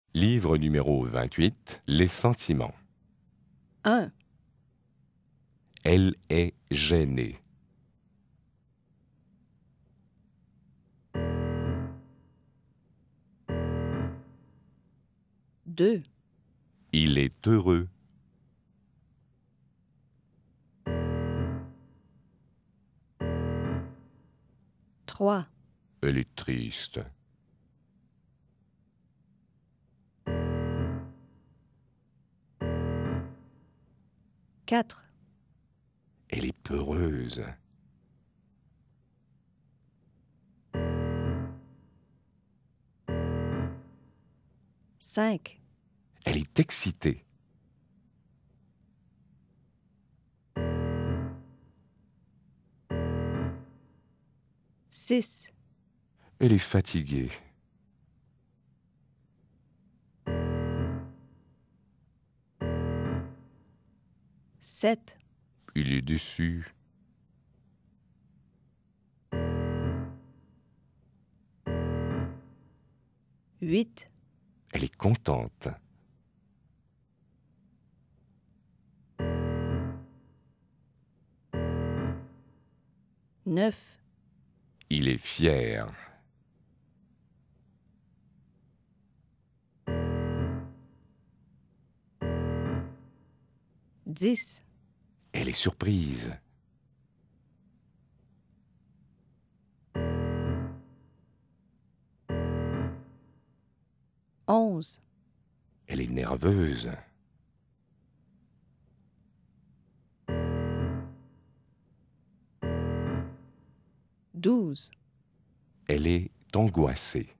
Livre numéro 28, Les sentiments. 1, Elle est gênée. deux, Il est heureux. trois, Elle est triste. quatre, Elle est peureuse. cinq, Elle est excitée. six, Elle est fatiguée. sept, Il est déçu. huit, Elle est contente. neuf, Il est fier. 10, Elle est surprise. 11, Elle est nerveuse. 12, Elle est angoissée.